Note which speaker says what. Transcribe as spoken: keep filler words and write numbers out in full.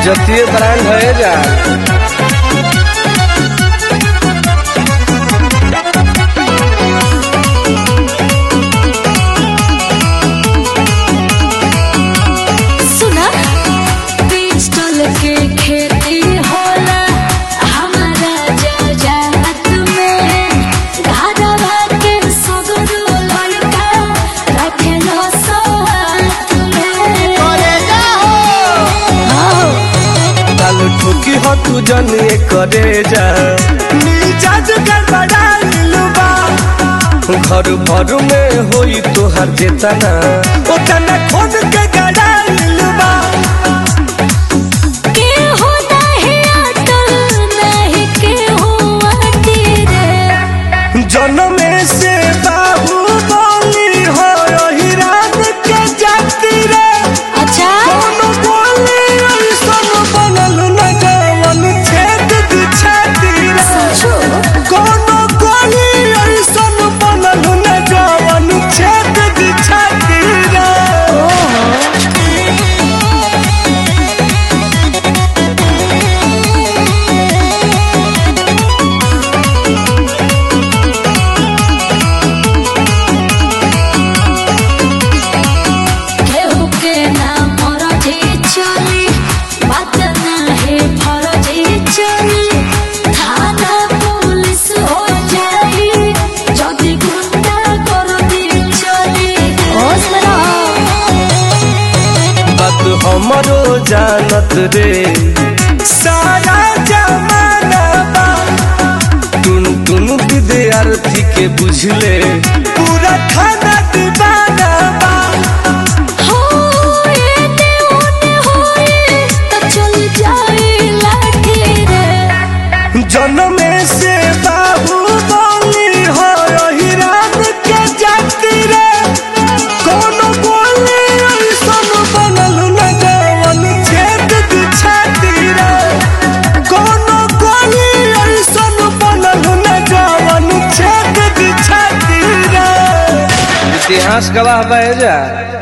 Speaker 1: इज्जतीय brand है जा।
Speaker 2: सुना पिस्टल के खेती होला हमारा जजात में, घरवा के सगरो लड़का रखेलो सोहात में।
Speaker 1: ताल ठोकी हो तू जने करे जा, मिजाज गड़बड़ा लुबा। घर भर में होई तोहर जेतना, ओतना खोद के गड़ा लुबा।
Speaker 2: के हो नाही अटल नहीं के हो अटी रे,
Speaker 1: जन्म से बाबू बोली हो हिरान के जाती रे।
Speaker 2: अच्छा
Speaker 1: कोनो बोली ऐसन बनल न जवन छेद दी छाती रे।
Speaker 2: सोचो
Speaker 1: कोनो बोली ऐसन बनल न जवन छेद दी छाती रे।
Speaker 2: केहू के ना फरजी चली, बात नाही फरजी चली। थाना पुलिस हो जाई जदी गुंडा कर दी चली। होश में रहो।
Speaker 1: बात हमरो जानत रे सारा जमाना बा। टुन टुन विद्यार्थी के बुझले पूरा खाना दीवाना बा।
Speaker 2: हो ये ने ओने होई त चल जाई लाठी रे।
Speaker 1: जन्म से बाबू बोली हो हिरान के जाती रे। कोनो बोली ऐसन बनल न जवन छेद दी छाती रे। कोनो बोली ऐसन बनल न जवन छेद दी छाती रे। इतिहास गवाह बह जा।